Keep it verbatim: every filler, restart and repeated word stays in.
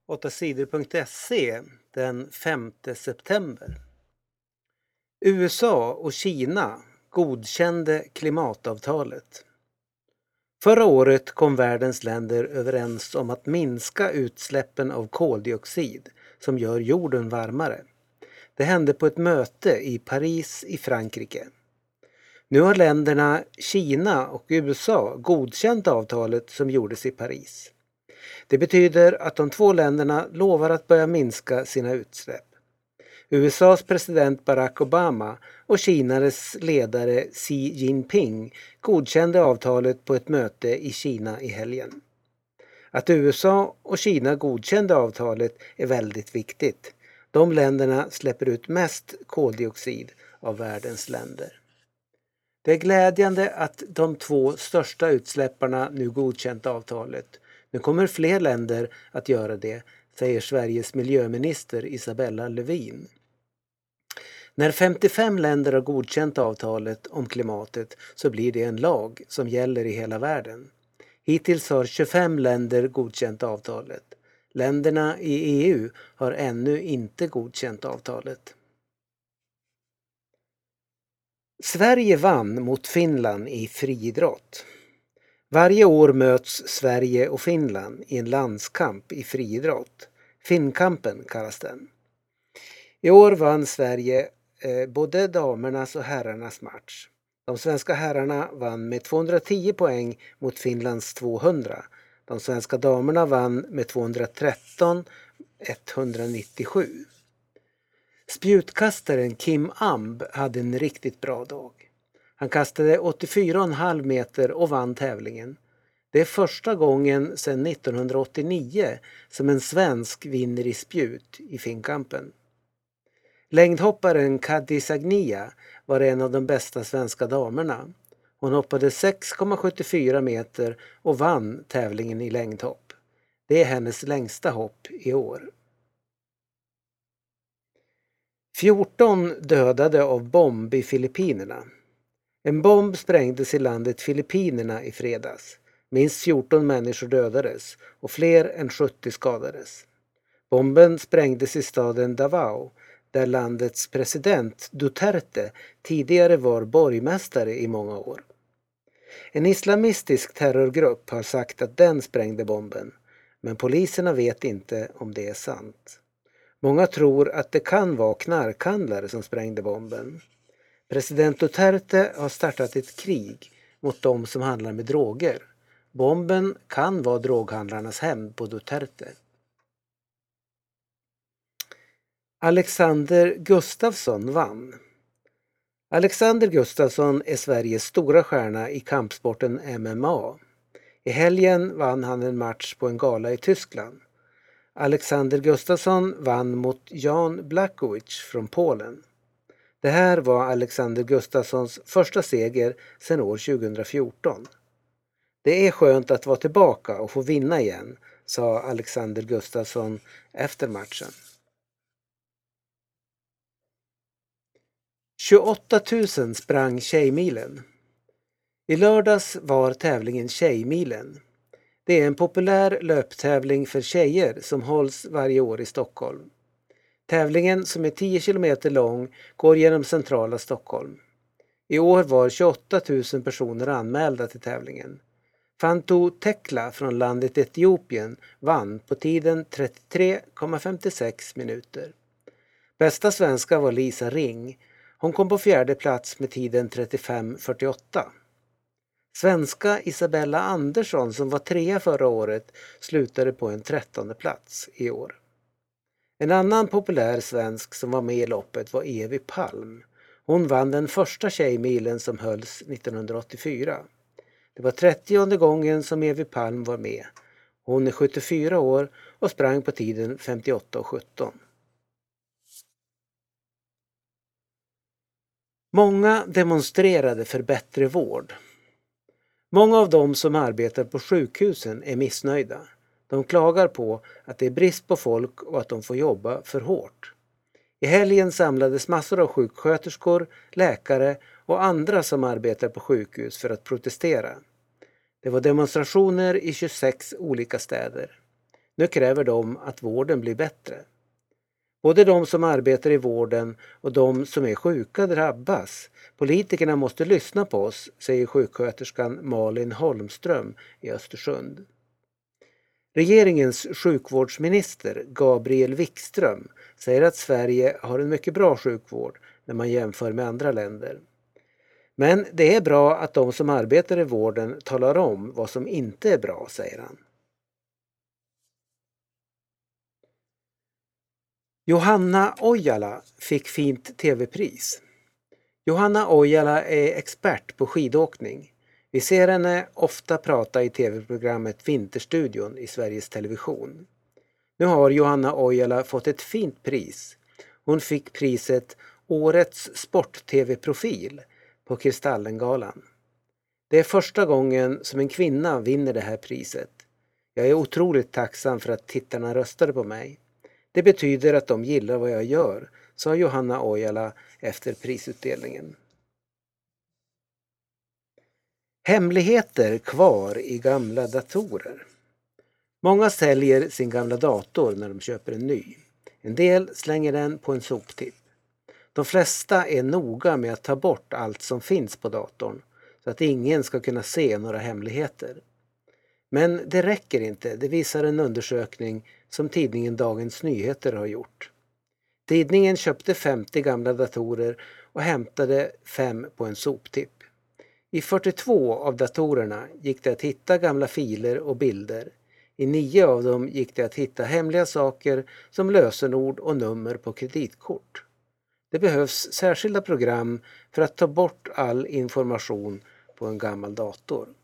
åtta sidor punkt se den femte september. U S A och Kina godkände klimatavtalet. Förra året kom världens länder överens om att minska utsläppen av koldioxid som gör jorden varmare. Det hände på ett möte i Paris i Frankrike. Nu har länderna Kina och U S A godkänt avtalet som gjordes i Paris. Det betyder att de två länderna lovar att börja minska sina utsläpp. U S A:s president Barack Obama och Kinas ledare Xi Jinping godkände avtalet på ett möte i Kina i helgen. Att U S A och Kina godkände avtalet är väldigt viktigt. De länderna släpper ut mest koldioxid av världens länder. Det är glädjande att de två största utsläpparna nu godkänt avtalet. Nu kommer fler länder att göra det, säger Sveriges miljöminister Isabella Lövin. När femtiofem länder har godkänt avtalet om klimatet så blir det en lag som gäller i hela världen. Hittills har tjugofem länder godkänt avtalet. Länderna i E U har ännu inte godkänt avtalet. Sverige vann mot Finland i friidrott. Varje år möts Sverige och Finland i en landskamp i friidrott. Finnkampen kallas den. I år vann Sverige eh, både damernas och herrarnas match. De svenska herrarna vann med tvåhundratio poäng mot Finlands tvåhundra. De svenska damerna vann med tvåhundratretton mot etthundranittiosju. Spjutkastaren Kim Amb hade en riktigt bra dag. Han kastade åttiofyra komma fem meter och vann tävlingen. Det är första gången sedan nittonhundraåttionio som en svensk vinner i spjut i Finnkampen. Längdhopparen Kadi Sagnia var en av de bästa svenska damerna. Hon hoppade sex komma sjuttiofyra meter och vann tävlingen i längdhopp. Det är hennes längsta hopp i år. fjorton dödade av bomb i Filippinerna. En bomb sprängdes i landet Filippinerna i fredags. Minst fjorton människor dödades och fler än sjuttio skadades. Bomben sprängdes i staden Davao där landets president Duterte tidigare var borgmästare i många år. En islamistisk terrorgrupp har sagt att den sprängde bomben, men poliserna vet inte om det är sant. Många tror att det kan vara knarkhandlare som sprängde bomben. President Duterte har startat ett krig mot de som handlar med droger. Bomben kan vara droghandlarnas hämnd på Duterte. Alexander Gustafsson vann. Alexander Gustafsson är Sveriges stora stjärna i kampsporten M M A. I helgen vann han en match på en gala i Tyskland. Alexander Gustafsson vann mot Jan Blachowicz från Polen. Det här var Alexander Gustafssons första seger sedan år tjugohundrafjorton. Det är skönt att vara tillbaka och få vinna igen, sa Alexander Gustafsson efter matchen. tjugoåtta tusen sprang Tjejmilen. I lördags var tävlingen Tjejmilen. Det är en populär löptävling för tjejer som hålls varje år i Stockholm. Tävlingen, som är tio kilometer lång, går genom centrala Stockholm. I år var tjugoåtta tusen personer anmälda till tävlingen. Fantu Tekla från landet Etiopien vann på tiden trettiotre komma femtiosex minuter. Bästa svenska var Lisa Ring. Hon kom på fjärde plats med tiden trettiofem komma fyrtioåtta. Svenska Isabella Andersson, som var trea förra året, slutade på en trettonde plats i år. En annan populär svensk som var med i loppet var Evi Palm. Hon vann den första tjejmilen som hölls nittonhundraåttiofyra. Det var trettionde gången som Evi Palm var med. Hon är sjuttiofyra år och sprang på tiden femtioåtta komma sjutton. Många demonstrerade för bättre vård. Många av dem som arbetar på sjukhusen är missnöjda. De klagar på att det är brist på folk och att de får jobba för hårt. I helgen samlades massor av sjuksköterskor, läkare och andra som arbetar på sjukhus för att protestera. Det var demonstrationer i tjugosex olika städer. Nu kräver de att vården blir bättre. Både de som arbetar i vården och de som är sjuka drabbas. Politikerna måste lyssna på oss, säger sjuksköterskan Malin Holmström i Östersund. Regeringens sjukvårdsminister Gabriel Wikström säger att Sverige har en mycket bra sjukvård när man jämför med andra länder. Men det är bra att de som arbetar i vården talar om vad som inte är bra, säger han. Johanna Ojala fick fint tv-pris. Johanna Ojala är expert på skidåkning. Vi ser henne ofta prata i tv-programmet Vinterstudion i Sveriges Television. Nu har Johanna Ojala fått ett fint pris. Hon fick priset Årets sport-tv-profil på Kristallengalan. Det är första gången som en kvinna vinner det här priset. Jag är otroligt tacksam för att tittarna röstade på mig. Det betyder att de gillar vad jag gör, sa Johanna Ojala efter prisutdelningen. Hemligheter kvar i gamla datorer. Många säljer sin gamla dator när de köper en ny. En del slänger den på en soptipp. De flesta är noga med att ta bort allt som finns på datorn så att ingen ska kunna se några hemligheter. Men det räcker inte, det visar en undersökning som tidningen Dagens Nyheter har gjort. Tidningen köpte femtio gamla datorer och hämtade fem på en soptipp. I fyrtiotvå av datorerna gick det att hitta gamla filer och bilder. I nio av dem gick det att hitta hemliga saker som lösenord och nummer på kreditkort. Det behövs särskilda program för att ta bort all information på en gammal dator.